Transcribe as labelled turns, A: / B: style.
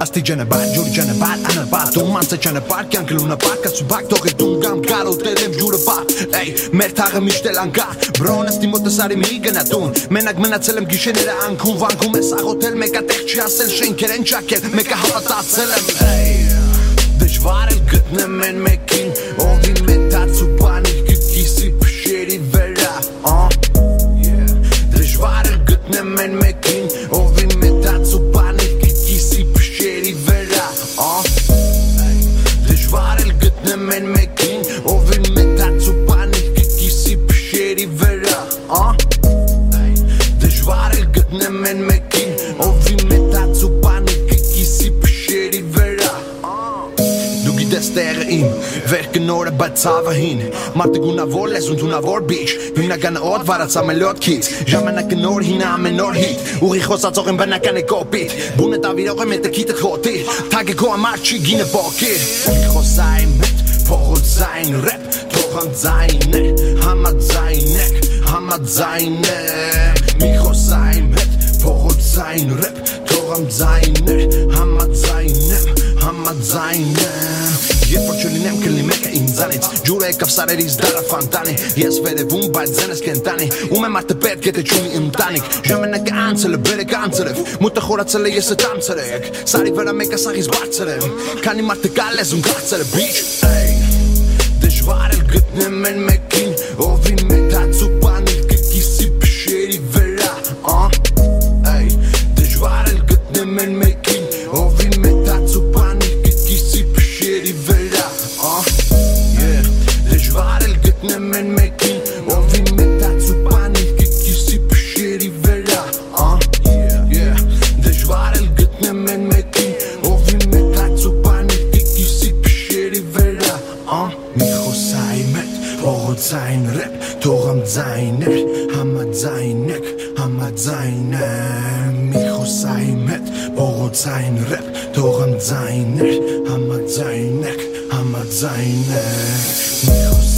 A: Asti ջանապարհ, ջուրի ջանապարհ, անապարհ Դու մանցը ջանապարհ, կյանք լունապարհ Կացուբակ թողի դուն գամ գալու տելեմ ջուրը պար Էй, մեր թաղը միշտ էլ անկա Բրոն ըստի մոտս արի մի գնատուն Մենակ մնացել եմ գիշերները անքում վանքում ես աղոթել Մեկա տեղ չի ասել շենքեր են ճակել Մեկա հավատացել եմ Դժվար էլ գտնեմ են մեկին Ովի մետաց ու պանիկ կկիսի փշերի վերա Դժվար էլ գտնեմ են մեկին Ովի մետաց ու պանիկ կկիսի փշերի վերա Դժվար էլ գտնեմ են մեկին Ովի մետաց ու պանիկ կկիսի փշերի վերա Դժվար էլ գտնեմ են մեկին Ովի մետաց ու պանիկ կկիսի փշերի վերա Դες տեղը իմ, վեր կնորը բայց ցավը հին Մարդը գունավոր լեզուն թունավոր բիչ Հիմնականը օդ վարացա մելոդքից Ժամանակը նոր հինը ամեն նոր հիտ Ուղի խոսածող եմ բնական է կոպիտ Բունը տավիրող եմ էտը կիտը խոտի Թագը քո համար չի գինը բոքիր Ուղի խոսային մետ, փողոցային ռեպ Թողան ձայն է, համաձայն է Մի խոսային մետ, փողոցային ռեպ Թողան ձայն է, համաձայն է Երբ որ չլինեմ կլինի մեկը ինձանից Ջուրը եկավ սարերից դարա ֆանտանի Ես վերևում բայց ձենս կենտանի Ում է մարդը պետք եթե չունի ընտանիք Ժամանակը անցել է բերեք անցրև Մուտը խորացել է ես էտ անցրեք Սարի վրա մեկը սաղից բարձր եմ Քանի մարդը կա լեզուն կացել է բիչ Դժվար էլ գտնեմ են մեկին Ովի մետաց ու պանիկ կկիսի փշերի վերա Դժվար էլ գտնեմ են մեկին Ովի մետաց ու պանիկ կկիսի փշերի վերա Դժվար էլ գտնեմ են մեկին Ովի մետաց ու պանիկ կկիսի փշերի վերա Դժվար էլ գտնեմ են մեկին Ովի մետաց ու պանիկ կկիսի փշերի վերա Մի խոսայի մետ, փողոցային ռեպ Թողամ ձայներ, համաձայն է Մի խոսայի մետ, փողոցային ռեպ Թողամ ձայներ, համաձայն է